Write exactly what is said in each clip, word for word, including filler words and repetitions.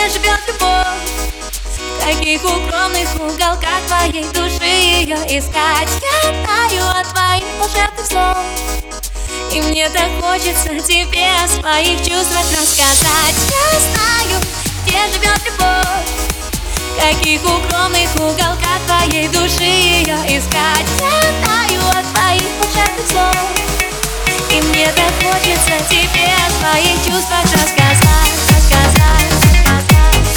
где живет любовь? В каких укромных уголках твоей души ее искать? Я знаю от твоих волшебных слов, и мне так хочется тебе о своих чувствах рассказать. Я знаю, где живет любовь, в каких укромных уголках твоей души ее искать. Я знаю от твоих волшебных слов, и мне так хочется тебе о своих чувствах рассказать, рассказать, рассказать.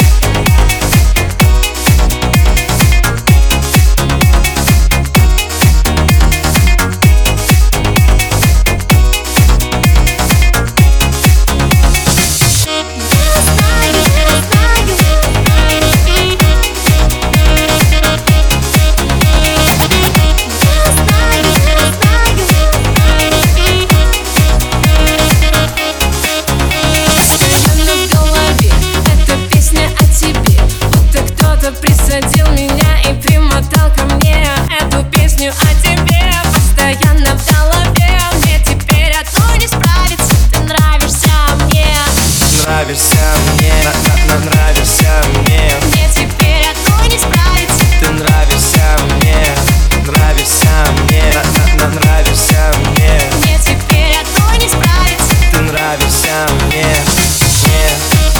Присадил меня и примотал ко мне эту песню о тебе постоянно в голове. Мне теперь одной не справиться, ты нравишься мне. Нравишься мне, на -на нравишься мне. Мне теперь одной не справиться, ты нравишься мне. Нравишься мне, на -на нравишься мне. Мне теперь одной не справиться, ты нравишься мне, мне.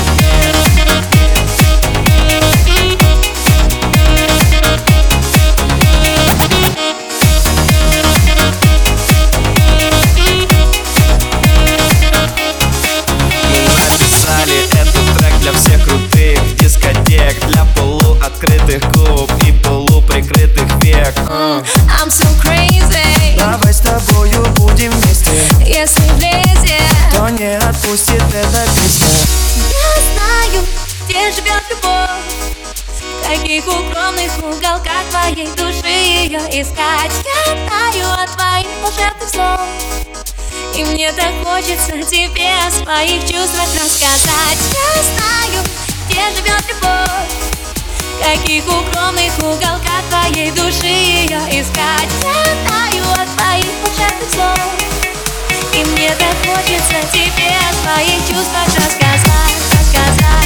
Для всех крутых дискотек, для полуоткрытых губ и полуприкрытых век. uh. I'm so crazy. Давай с тобою будем вместе. Если влезет, то не отпустит эта песня. Я знаю, где живет любовь, в каких укромных уголках твоей души ее искать. Я знаю от твоих волшебных слов, и мне так хочется тебе о своих чувствах рассказать. Я знаю, где живет любовь, в каких укромных уголках твоей души ее искать. Я знаю от твоих волшебных слов, и мне так хочется тебе о своих чувствах рассказать, рассказать.